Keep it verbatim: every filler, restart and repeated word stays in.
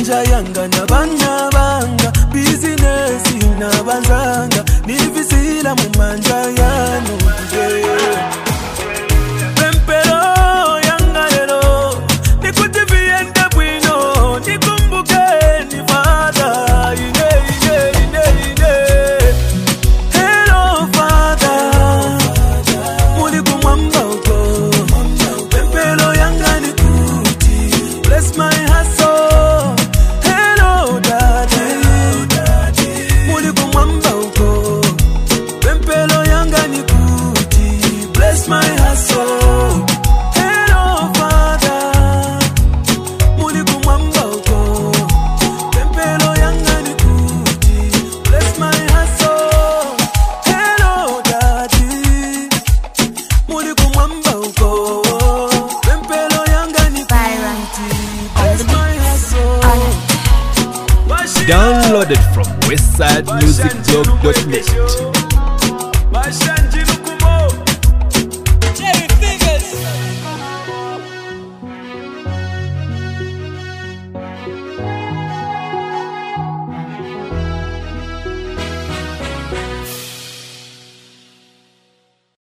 manja yanga nabanya banga business inabanzanga nivisila mu manja yanu today. Pempero yanga lero nikutiviende bwino nikumbuke ni Father ine ine ine ine. Hello Father muli kumwamba uko pempero yanga nikuti bless my hustle. Hello daddy muli kumwamba uko pempero yanga nikuti bless my hustle. Hello Father muli kumwamba uko pempero yanga nikuti bless my hustle. Hello daddy muli kumwamba uko pempero yanga nikuti bless my hustle. Downloaded from westside music blog dot net.